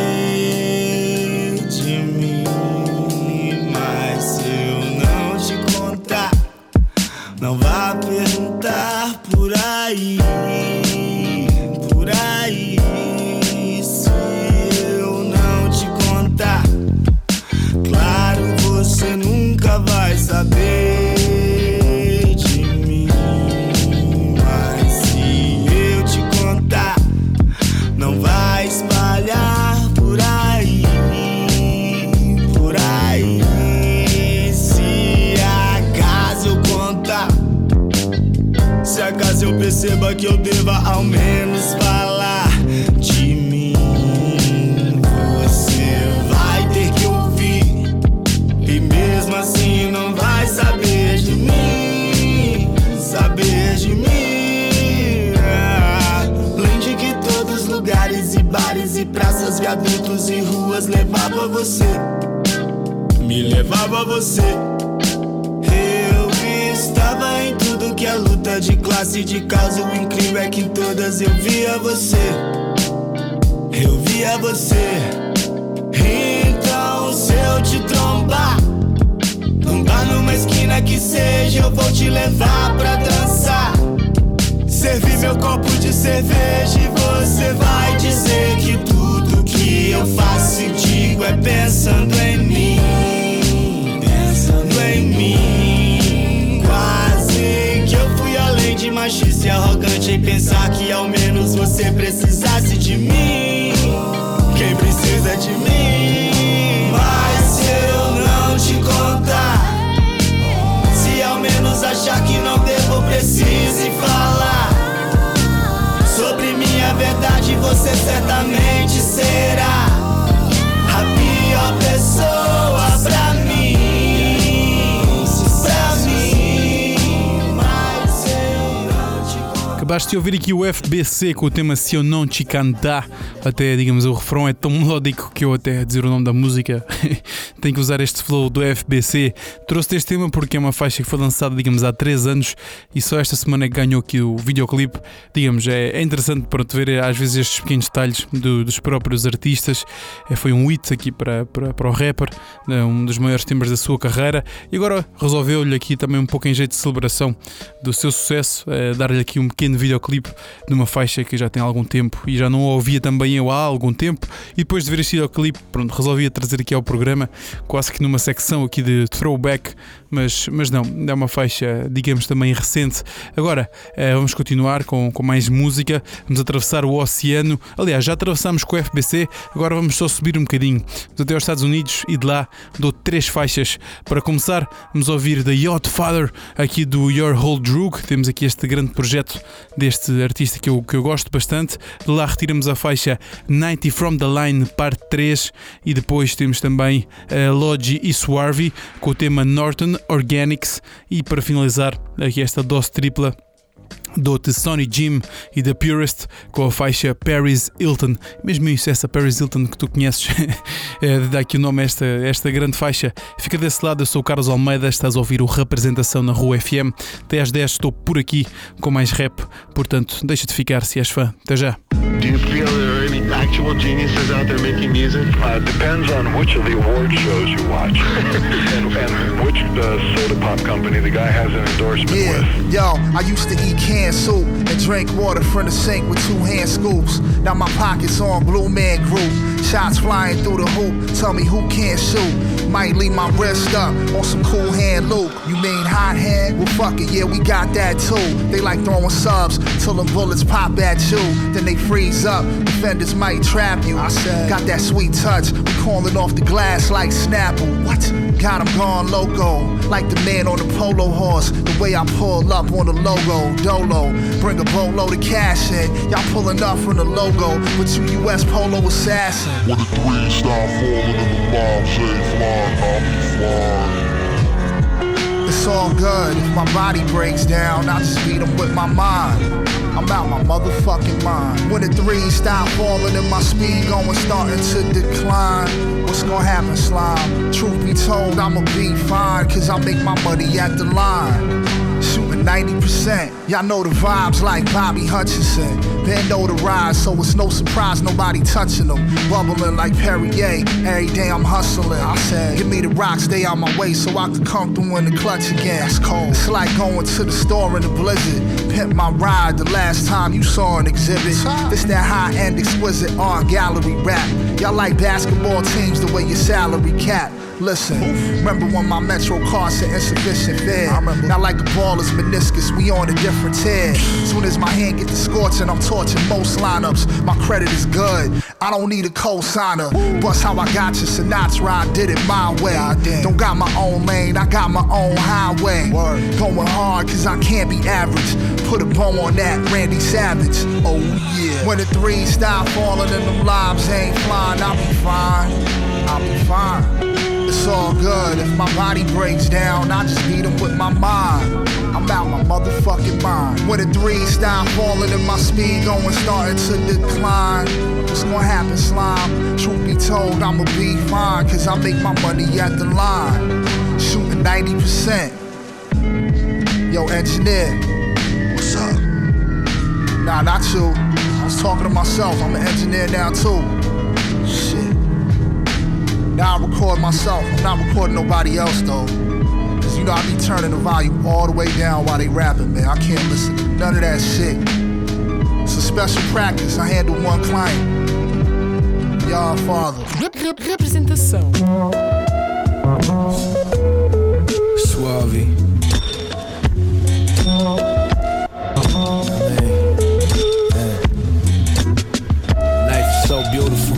de mim. Mas se eu não te contar, não vá perguntar por aí, por aí. Se eu não te contar, claro, você nunca vai saber de mim. Mas se eu te contar, não vai espalhar por aí, por aí. Se acaso eu contar, se acaso eu perceba que eu deva ao menos falar de mim, você vai ter que ouvir. E mesmo assim não vai saber de mim, saber de mim. Ah, além de que todos os lugares e bares e praças, viadutos e ruas levava você, me levava você. Eu estava em tudo que é luta de classe, de causa. O incrível é que em todas eu via você, eu via você. Então se eu te trombar, trombar numa esquina que seja, eu vou te levar pra dançar. Servir meu copo de cerveja e você vai dizer que tudo que eu faço e digo é pensando em mim, pensando em mim. Quase que eu fui além de machista e arrogante em pensar que ao menos você precisasse de mim. Quem precisa de mim? Mas se eu não te contar, se ao menos achar que não devo, precise falar sobre minha verdade, você certamente será a pior pessoa pra mim, pra mim. Mas eu não te contar. Acabaste de ouvir aqui o F B C com o tema Se Eu Não Te Cantar. Até, digamos, o refrão é tão melódico que eu até a dizer o nome da música tenho que usar este flow do F B C. Trouxe este tema porque é uma faixa que foi lançada, digamos, há três anos e só esta semana ganhou aqui o videoclipe. Digamos, é, é interessante para te ver às vezes estes pequenos detalhes do, dos próprios artistas. É, foi um hit aqui para, para, para o rapper, um dos maiores temas da sua carreira, e agora resolveu-lhe aqui também um pouco em jeito de celebração do seu sucesso, é, dar-lhe aqui um pequeno videoclipe de uma faixa que já tem algum tempo e já não a ouvia também eu há algum tempo, e depois de ver este videoclipe, pronto, resolvi trazer aqui ao programa, quase que numa secção aqui de throwback, mas, mas não, é uma faixa, digamos, também recente. Agora eh, vamos continuar com, com mais música, vamos atravessar o oceano. Aliás, já atravessámos com o F B C, agora vamos só subir um bocadinho, vamos até aos Estados Unidos e de lá dou três faixas. Para começar, vamos ouvir The Yacht Father, aqui do Your Whole Drug. Temos aqui este grande projeto deste artista que eu, que eu gosto bastante. De lá retiramos a faixa ninety From The Line, parte três, e depois temos também uh, Logi e Swarvy com o tema Norton Organics, e para finalizar aqui esta dose tripla dou-te Sonny Jim e The Purest com a faixa Paris Hilton. Mesmo isso, essa Paris Hilton que tu conheces, é, dá aqui o nome a esta, esta grande faixa. Fica desse lado, eu sou o Carlos Almeida, estás a ouvir o Representação na Rua F M. Até às dez estou por aqui com mais rap, portanto deixa-te ficar se és fã. Até já. Do you feel there any actual geniuses out there making music? Uh, depends on which of the award shows you watch and, and which uh, soda pop company the guy has an endorsement yeah. with. Yo, I used to eat canned soup and drink water from the sink with two hand scoops. Now my pockets on Blue Man Group. Shots flying through the hoop. Tell me who can't shoot. Might leave my wrist up on some cool hand Luke. You mean hot hand? Well fuck it, yeah we got that too. They like throwing subs till the bullets pop at you. Then they freeze up. Defenders might trap you. I said, got that sweet touch. We calling off the glass like Snapple. What? Got him gone loco. Like the man on the polo horse. The way I pull up on the logo. Dolo. Bring a boatload of cash in. Y'all pulling up from the logo. But you U S polo assassin. When the three start falling and the bombs ain't flying, I'll be flying. It's all good. If my body breaks down, I just beat them with my mind. I'm out my motherfucking mind. When the threes stop falling and my speed going starting to decline, what's gonna happen, slime? Truth be told, I'ma be fine, cause I make my money at the line. Shooting ninety percent, y'all know the vibes like Bobby Hutchinson. Bend over the rise, so it's no surprise nobody touching them. Bubbling like Perrier, every day I'm hustling. I said, give me the rock, stay out my way so I can come through in the clutch again. It's cold. It's like going to the store in the blizzard. Pimp my ride the last time you saw an exhibit. This that high-end exquisite art gallery rap. Y'all like basketball teams the way your salary cap. Listen, remember when my Metro car said insufficient fare? Not like a baller's meniscus, we on a different tier. Soon as my hand get to scorching, I'm torching most lineups. My credit is good, I don't need a co-signer. Bust how I got you, Sinatra, I did it my way. Don't got my own lane, I got my own highway. Going hard cause I can't be average. Put a bow on that, Randy Savage. Oh yeah. When the threes stop falling and them lobs ain't flying, I'll be fine, I'll be fine. It's all good. If my body breaks down, I just beat them with my mind. I'm out my motherfucking mind. When the threes stop falling and my speed going starting to decline, what's gonna happen, slime? Truth be told, I'ma be fine, cause I make my money at the line. Shooting ninety percent. Yo, engineer. What's up? Nah, not you. I was talking to myself. I'm an engineer now too. Shit. Now I record myself, I'm not recording nobody else though. Cause you know I be turning the volume all the way down while they rapping, man. I can't listen to none of that shit. It's a special practice, I handle one client. Y'all father. Representação. Suave. Life is so beautiful.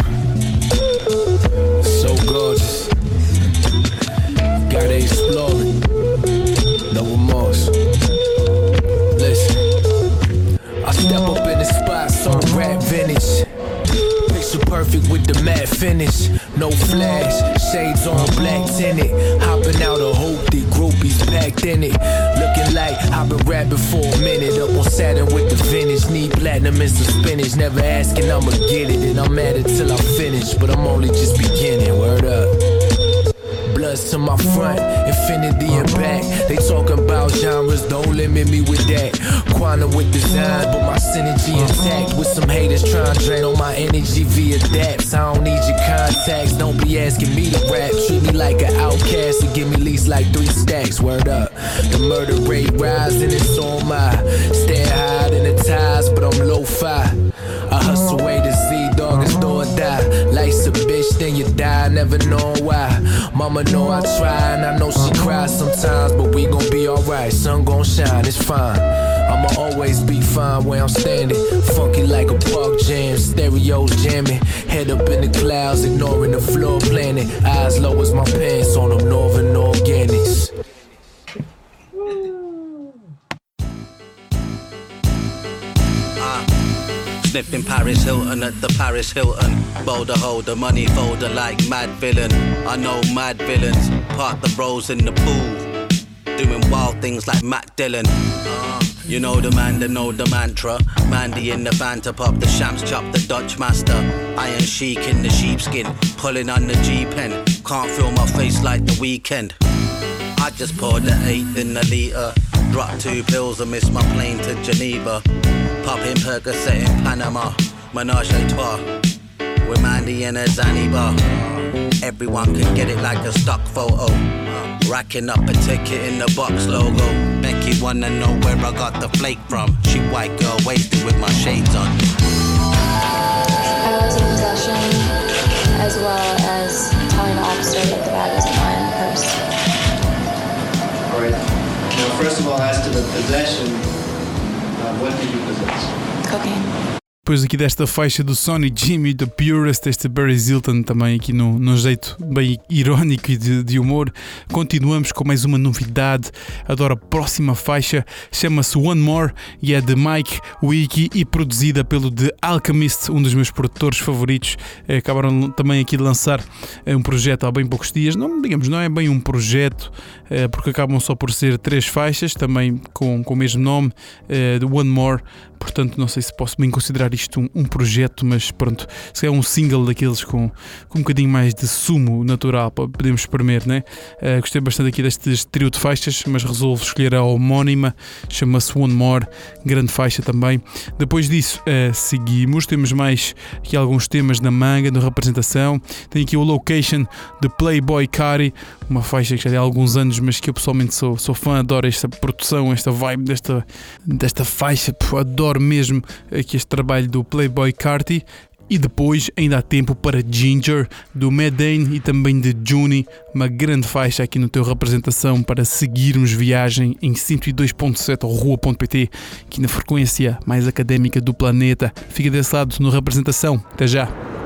Gorgeous. Gotta explore it. No remorse. Listen. I step up in the spot, so rap vintage. Picture perfect with the matte finish. No flash, shades on black tinted. Hopping out a hoop, the groupies packed in it. Looking like I've been rapping for a minute. Up on Saturn with the vintage. Need platinum and some spinach. Never asking, I'ma get it. And I'm at it till I finish. But I'm only just beginning, word up. Bloods to my front, infinity and back. They talking about genres, don't limit me with that. Quantum with design, but my synergy intact. With some haters trying to drain on my energy via daps. I don't need your contacts, don't be asking me to rap. Treat me like an outcast and give me at least like three stacks, word up. The murder rate rising, it's on my. Stay high in the ties, but I'm low-fi. I hustle way to Z, dog, it's do or die. Life's a bitch, then you die, never know why. Mama know I try, and I know she cries sometimes, but we gon' be alright, sun gon' shine, it's fine. I'ma always be fine where I'm standing. Funky like a park jam, stereos jamming. Head up in the clouds, ignoring the floor planning. Eyes low as my pants on them Northern Organics. Sniffing Paris Hilton at the Paris Hilton. Boulder holder, money folder like mad villain. I know mad villains, park the bros in the pool. Doing wild things like Matt Dillon. Uh, you know the man, they know the mantra. Mandy in the van to pop the shams, chop the Dutch master. Iron chic in the sheepskin, pulling on the G-pen. Can't feel my face like the weekend. I just poured the eighth in the litre. Dropped two pills and missed my plane to Geneva. Popping Percocet in Panama, Menage a trois. with Mandy and a Zanny bar. Everyone can get it like a stock photo. Racking up a ticket in the box logo. Becky wanna know where I got the flake from. She white girl wasted with my shades on. I was in possession, as well as telling the officer that the bag was in my purse. Alright. Now, first of all, as to the possession, uh, what did you possess? Cocaine. Depois aqui desta faixa do Sonny Jimmy, The Purest, este Barry Zilton também aqui num, num jeito bem irónico e de, de humor, continuamos com mais uma novidade. Adoro a próxima faixa, chama-se One More e é de Mike Wiki e produzida pelo The Alchemist, um dos meus produtores favoritos. Acabaram também aqui de lançar um projeto há bem poucos dias, não, digamos, não é bem um projeto, porque acabam só por ser três faixas, também com, com o mesmo nome, The One More. Portanto, não sei se posso bem considerar isto um, um projeto, mas pronto, se é um single daqueles com, com um bocadinho mais de sumo natural, podemos espremer, né? Uh, gostei bastante aqui deste trio de faixas, mas resolvo escolher a homónima, chama-se One More, grande faixa também. Depois disso, uh, seguimos, temos mais aqui alguns temas na manga, na representação. Tem aqui o Location de Playboy Carti, uma faixa que já tem há alguns anos, mas que eu pessoalmente sou, sou fã, adoro esta produção, esta vibe desta, desta faixa, pô, adoro mesmo aqui este trabalho do Playboy Carti. E depois ainda há tempo para Ginger do Medane e também de Juni, uma grande faixa aqui no teu representação para seguirmos viagem em cento e dois ponto sete rua ponto pt, aqui na frequência mais académica do planeta. Fica desse lado no representação. Até já.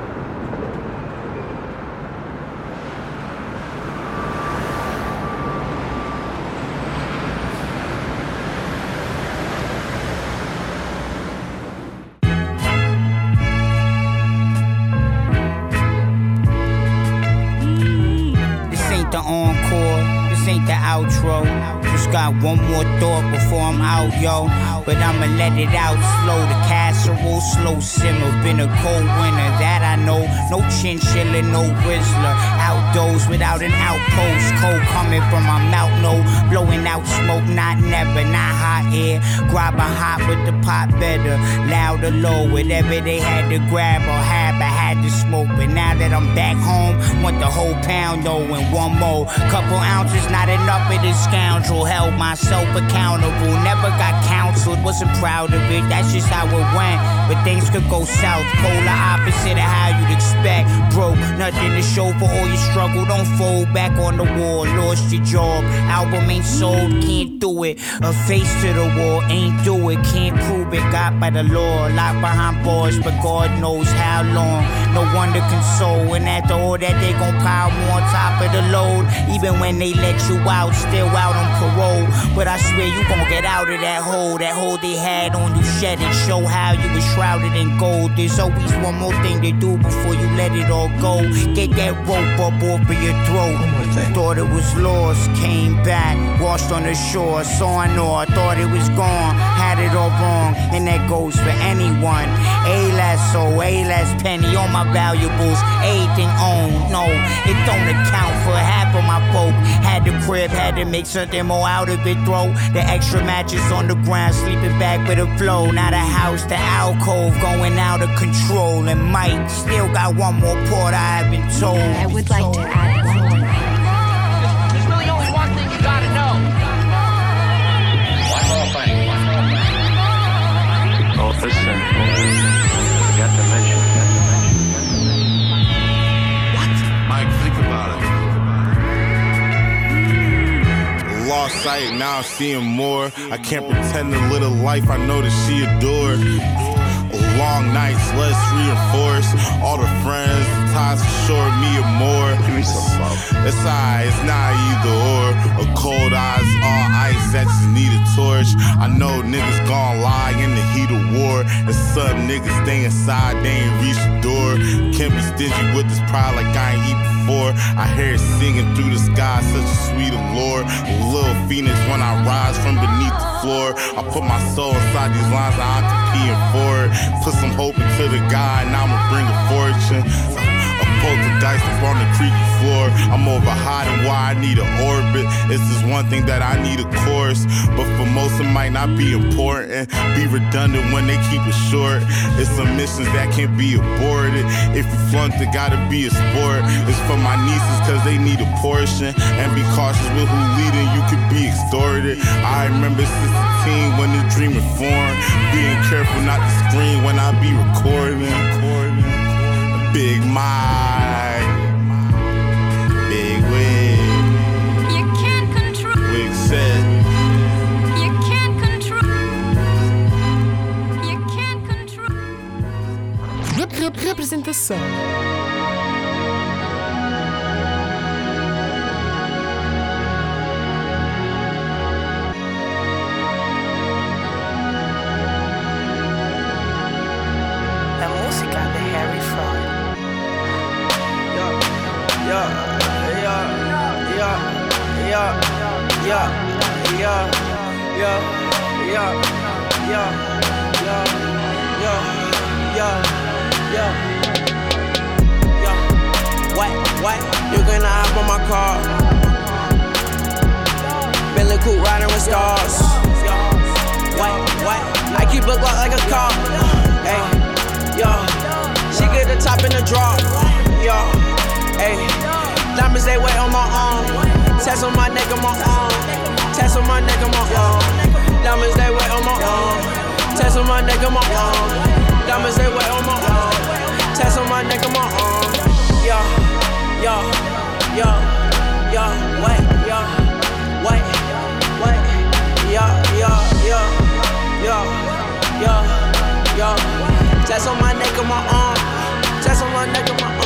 Outro. Just got one more thought before I'm out, yo. But I'ma let it out slow. The casserole, slow simmer. Been a cold winter, that I know. No chinchilla, no Whistler. Outdoors without an outpost. Cold coming from my mouth, no. Blowing out smoke, not never. Not hot air. Grab a hot with the pot better. Loud or low, whatever they had to grab or have, I had to smoke. But now that I'm back home, want the whole pound though and one more. Couple ounces, not enough of this scoundrel. Held myself accountable, never got counseled, wasn't proud of it, that's just how it went. But things could go south, polar opposite of how you'd expect. Broke, nothing to show for all your struggle, don't fold back on the wall. Lost your job, album ain't sold, can't do it. A face to the wall, ain't do it, can't prove it. Got by the law, locked behind bars, but God knows how long. No one to console, and after all that they gon' pile more on top of the load. Even when they let you out, still out on parole. But I swear you gon' get out of that hole. That hole they had on you, shed it. Show how you was shrouded in gold. There's always one more thing to do before you let it all go. Get that rope up off of your throat. Thought it was lost, came back, washed on the shore. Saw and all, thought it was gone, had it all wrong. And that goes for anyone. A last soul, A last penny, all my valuables, everything owned. No, it don't account for half of my folk. Had the crib, had to make something more out of it. Throw the extra mattress on the ground, sleeping back with a flow. Now the house, the alcove, going out of control. And Mike still got one more part I haven't told. I would like to add one more. There's really only one thing you gotta know. One more thing. Oh, listen. Forgot to mention. What? Mike, think about it. Lost sight, now I'm seeing more. I can't pretend a little life I know that she adored. Long nights, let's reinforce. All the friends, the ties assured me of more. Give me some love. It's alright, it's not either or. A cold eyes, all ice, that just need a torch. I know niggas gon' lie in the heat of war. And some niggas stay inside, they ain't reach the door. Can't be stingy with this pride like I ain't eat before. I hear it singing through the sky, such a sweet allure. A little phoenix when I rise from beneath the floor. I put my soul inside these lines that I'm competing for it. Put some hope into the God and I'ma bring a fortune. A poltergeist up on the creaky floor. I'm over hiding why I need an orbit. It's just one thing that I need a course, but for most it might not be important. Be redundant when they keep it short. It's some missions that can't be aborted. If you flunked it, gotta be a sport. It's for my nieces cause they need a portion. And be cautious with who leading, you could be extorted. I remember sixteen when the dream informed. Being careful not to scream when I be recording. Big Mike, Big Wig. You can't control. Wig said. You can't control. You can't control. Rep- rep- representação. La música de Harry Fraud. Yeah, yeah, yeah, yeah, yeah, yeah, yeah, yeah, yeah, yeah, yeah, yeah, yeah, yeah. What, what? You gonna hop on my car? Bentley coupe riding with stars. What, what? I keep a Glock like a car. Hey, yo, she get the top in the drawer. Yo. Ayy, diamonds they wait on my arm. Tats on my neck and my arm. Tats on my neck and my arm. Diamonds they wait on my arm. Tats on my neck and my arm. Diamonds they wait on my arm. Tats on my neck and my arm. Yeah, yeah, yeah, yeah. Wait, yeah, wait, wait. Yeah, yeah, yeah, yeah, yeah, yeah. Tats on my neck and my arm. Tats on my neck and my arm.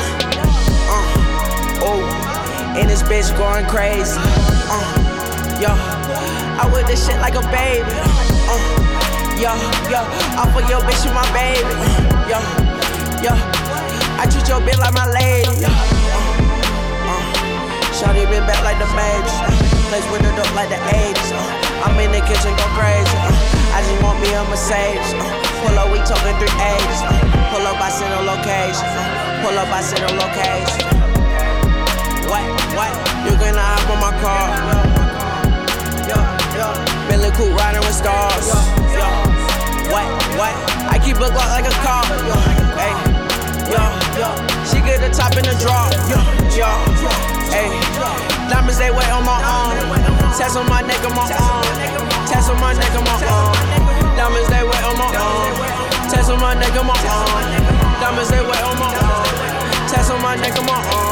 Oh, and this bitch going crazy. Uh, yo, I with this shit like a baby. Uh, yo, yo, I fuck your bitch with my baby. Yo, yo, I treat your bitch like my lady. Uh, uh, Shawty been back like the major. Place with the dope like the eighties. Uh, I'm in the kitchen go crazy. Uh, I just want me a Mercedes. Uh, pull up, we talking three eighties. Uh, pull up, I send a location. Uh, pull up, I send a location. What, what? You gonna hop on my car? Yeah, yeah. Bentley coupe riding with stars. Yeah. What, what? I keep a Glock like a car. Hey, yeah, yeah. She get the top in the drawer. Yeah, yeah. Hey, diamonds they wait on my arm. Tats on my neck and my arm. Tats on my neck and my arm. Diamonds they wait on my arm. Tats on my neck and my arm. Diamonds they wait on my arm. Tats on my neck and my arm.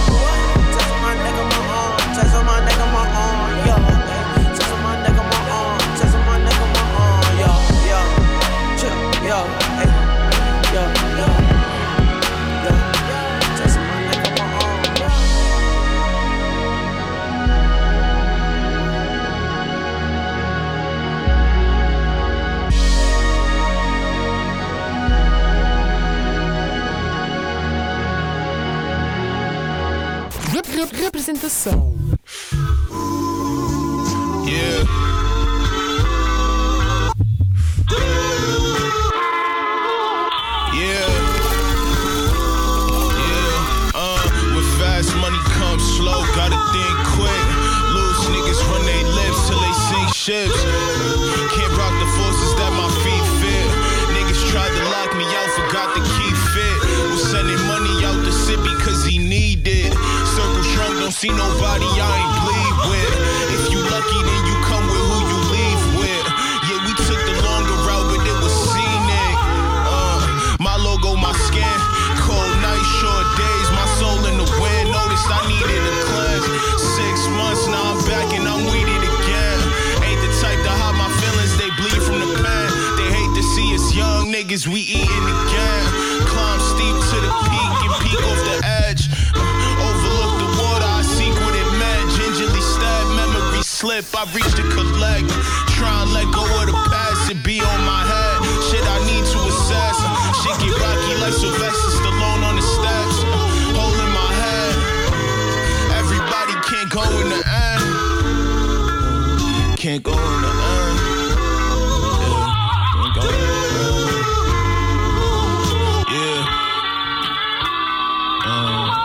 Tats on my neck and my arm, yo. Tats on my neck and my arm. Tats on my neck and my arm, yo, yo. Chill, yo, hey, yo, yo, yo. Tats on my neck and my Rep- rep- representação. Yeah. Yeah. Yeah. Uh, when fast money comes slow, gotta think quick. Loose niggas run they lips till they sink ships. Can't rock the forces that my feet fit. Niggas tried to lock me out, forgot the key fit. Was sending money out the city cause he need it. Circle shrunk, don't see nobody I ain't bleed with. If you lucky, then you come with who you leave with. Yeah, we took the longer route, but it was scenic. Uh, my logo, my skin, cold nights, short days, my soul in the wind. Noticed I needed a cleanse. Six months, now I'm back and I'm weeded again. Ain't the type to hide my feelings, they bleed from the pen. They hate to see us young niggas, we eating again. Climb steep to the peak and peek off the edge. Overlook the water, I seek what it meant. Gingerly stab, memory slip, I reach to collect. Try and let go of the past, it be on my head. Shit I need to assess. Shit get rocky like Sylvester Stallone on the steps. Holding my head. Everybody can't go in the end. Can't go in the end. Yeah, can't go in the end. Yeah. Uh.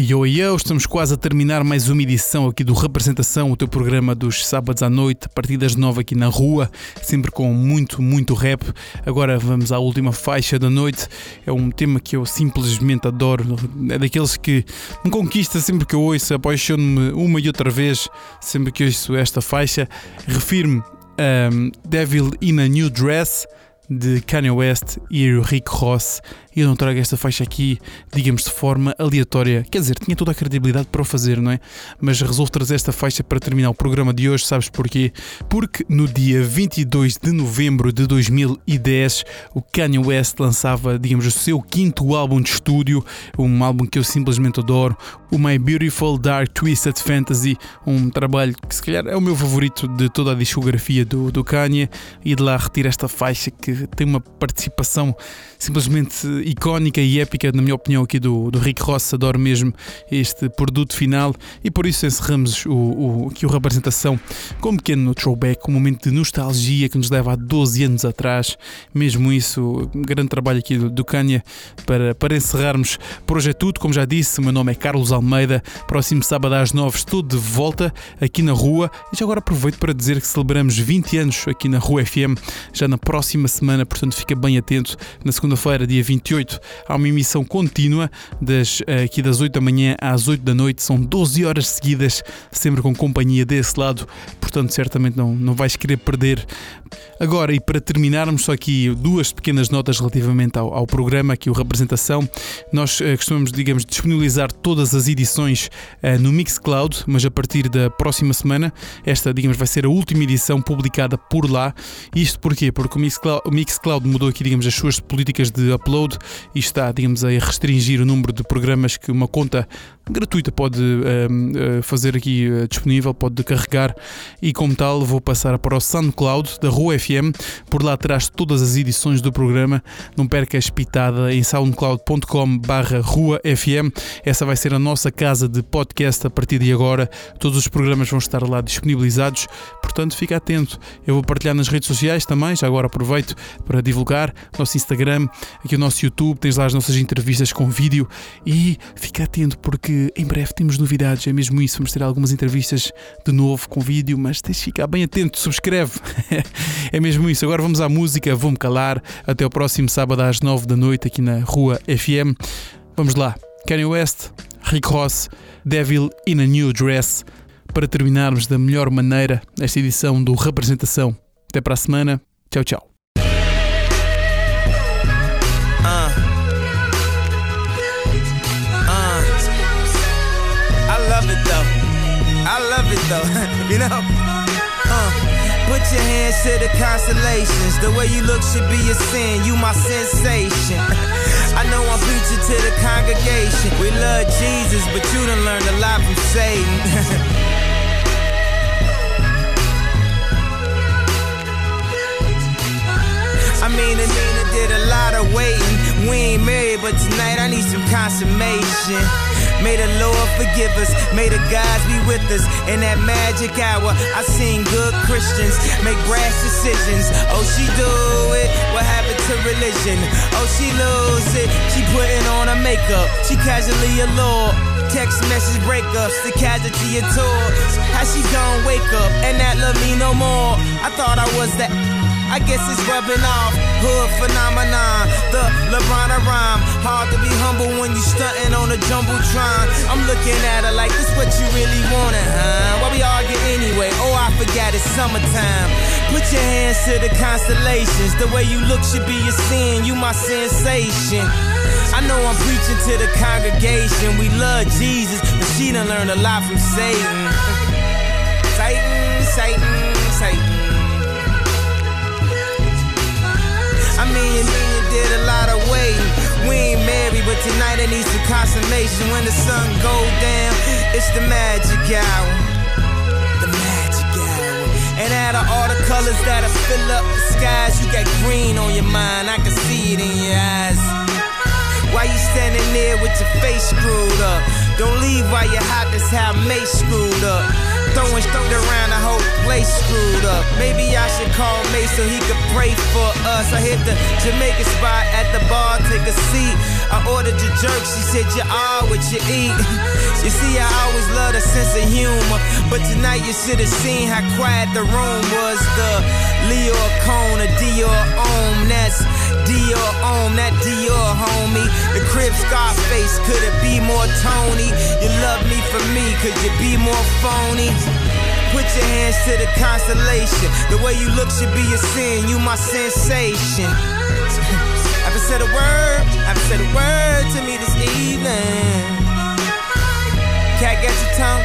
Yo, yo, estamos quase a terminar mais uma edição aqui do Representação, o teu programa dos sábados à noite, a partir das nove aqui na rua, sempre com muito, muito rap. Agora vamos à última faixa da noite. É um tema que eu simplesmente adoro, é daqueles que me conquista sempre que eu ouço, apaixono-me uma e outra vez, sempre que ouço esta faixa. Refiro-me a um, Devil in a New Dress, de Kanye West e Rick Ross. E eu não trago esta faixa aqui, digamos, de forma aleatória. Quer dizer, tinha toda a credibilidade para o fazer, não é? Mas resolvo trazer esta faixa para terminar o programa de hoje. Sabes porquê? Porque no dia vinte e dois de novembro de dois mil e dez o Kanye West lançava, digamos, o seu quinto álbum de estúdio, um álbum que eu simplesmente adoro, o My Beautiful Dark Twisted Fantasy, um trabalho que se calhar é o meu favorito de toda a discografia do, do Kanye, e de lá retiro esta faixa que tem uma participação simplesmente icónica e épica, na minha opinião, aqui do, do Rick Ross. Adoro mesmo este produto final, e por isso encerramos o, o, aqui o Representação com um pequeno throwback, um momento de nostalgia que nos leva a doze anos atrás. Mesmo isso, um grande trabalho aqui do, do Kanye para, para encerrarmos. Por hoje é tudo, como já disse, o meu nome é Carlos Almeida. Próximo sábado às nove estou de volta aqui na rua, e já agora aproveito para dizer que celebramos vinte anos aqui na Rua F M, já na próxima semana, portanto fica bem atento. Na segunda-feira, dia vinte e oito, há uma emissão contínua das, aqui das oito da manhã às oito da noite, são doze horas seguidas, sempre com companhia desse lado, portanto certamente não, não vais querer perder. Agora, e para terminarmos, só aqui duas pequenas notas relativamente ao, ao programa, aqui o Representação. Nós uh, costumamos, digamos, disponibilizar todas as edições uh, no Mixcloud, mas a partir da próxima semana, esta, digamos, vai ser a última edição publicada por lá. Isto porquê? Porque o Mixcloud, o Mixcloud mudou aqui, digamos, as suas políticas de upload e está, digamos, a restringir o número de programas que uma conta gratuita pode uh, uh, fazer aqui uh, disponível, pode carregar, e como tal vou passar para o SoundCloud da Rua F M. Por lá terás todas as edições do programa, não percas pitada em soundcloud ponto com barra Rua F M. Essa vai ser a nossa casa de podcast a partir de agora. Todos os programas vão estar lá disponibilizados, portanto fica atento. Eu vou partilhar nas redes sociais também, já agora aproveito para divulgar o nosso Instagram, aqui o nosso YouTube, tens lá as nossas entrevistas com vídeo, e fica atento porque em breve temos novidades, é mesmo isso, vamos ter algumas entrevistas de novo com vídeo, mas tens de ficar bem atento, subscreve. É mesmo isso. Agora vamos à música, vou-me calar. Até o próximo sábado às nove da noite aqui na Rua F M. Vamos lá, Kanye West, Rick Ross, Devil in a New Dress, para terminarmos da melhor maneira esta edição do Representação. Até para a semana, tchau, tchau. Uh. Uh. I love it though. I love it though. You know? Uh. Put your hands to the constellations. The way you look should be a sin. You my sensation. I know I'm preaching to the congregation. We love Jesus, but you done learned a lot from Satan. I mean, and Nina did a lot of waiting. We ain't married, but tonight I need some consummation. May the Lord forgive us, may the gods be with us. In that magic hour, I seen good Christians make brash decisions. Oh, she do it, what happened to religion? Oh, she lose it, she putting on her makeup. She casually allured, text message breakups, the casualty of tours. How she gon' wake up and not love me no more? I thought I was that, I guess it's rubbing off. Hood phenomenon, the LeBron rhyme. Hard to be humble when you stuntin' on a jumbotron. I'm looking at her like, this what you really wanted, huh? Why we argue anyway? Oh, I forgot it's summertime. Put your hands to the constellations. The way you look should be a sin. You my sensation. I know I'm preaching to the congregation. We love Jesus, but she done learned a lot from Satan. Satan, Satan, Satan. I mean, you mean you did a lot of waiting. We ain't married, but tonight I need some consummation. When the sun go down, it's the magic hour. The magic hour. And out of all the colors that'll fill up the skies, you got green on your mind, I can see it in your eyes. Why you standing there with your face screwed up? Don't leave while you're hot, that's how May screwed up. Throwing stuff around the whole place screwed up. Maybe I should call May so he could pray for us. I hit the Jamaican spot at the bar, take a seat. I ordered your jerk, she said you are what you eat. You see, I always love a sense of humor, but tonight you should have seen how quiet the room was. The Leo Cone, a Dior Om, that's Dior Om, that Dior homie. The crib Scarface, could it be more Tony? You love me for me, could you be more phony? Put your hands to the constellation. The way you look should be a sin, you my sensation. Haven't said a word, haven't said a word to me this evening. Cat, get your tongue.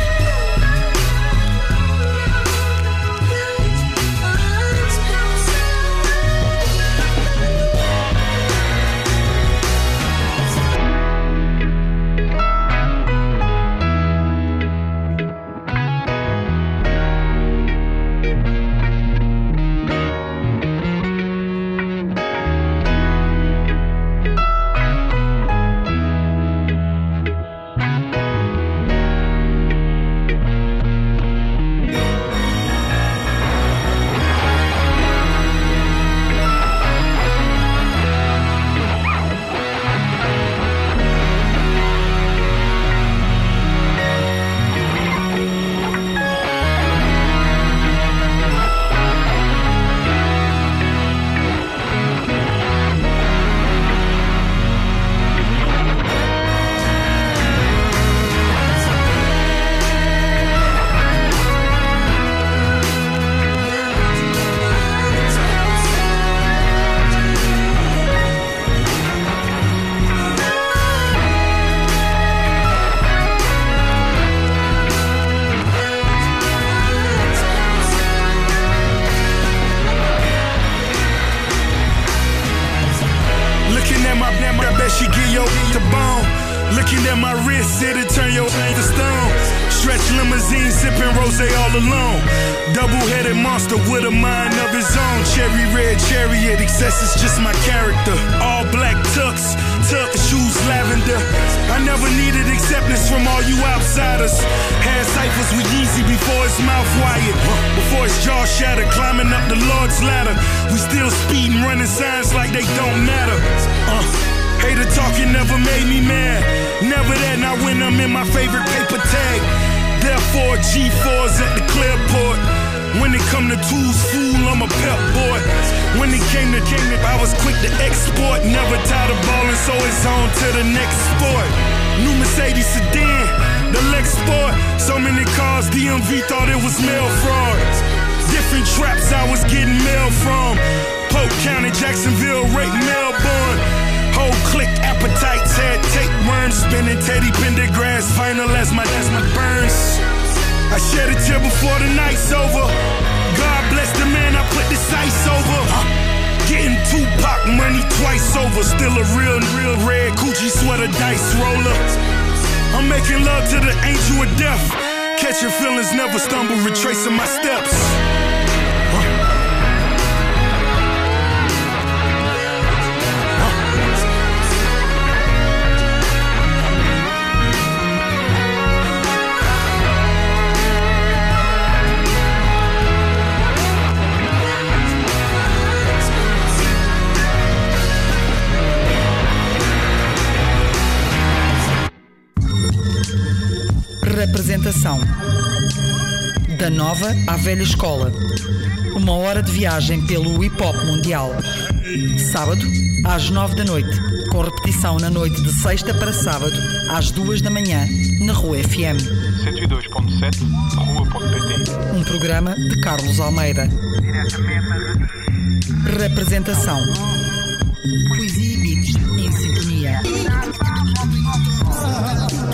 Representação. Da nova à velha escola. Uma hora de viagem pelo hip-hop mundial. Sábado, às nove da noite. Com repetição na noite de sexta para sábado, às duas da manhã, na Rua F M. cento e dois ponto sete, rua ponto pt. Um programa de Carlos Almeida. Representação. Poesia e beats em sintonia.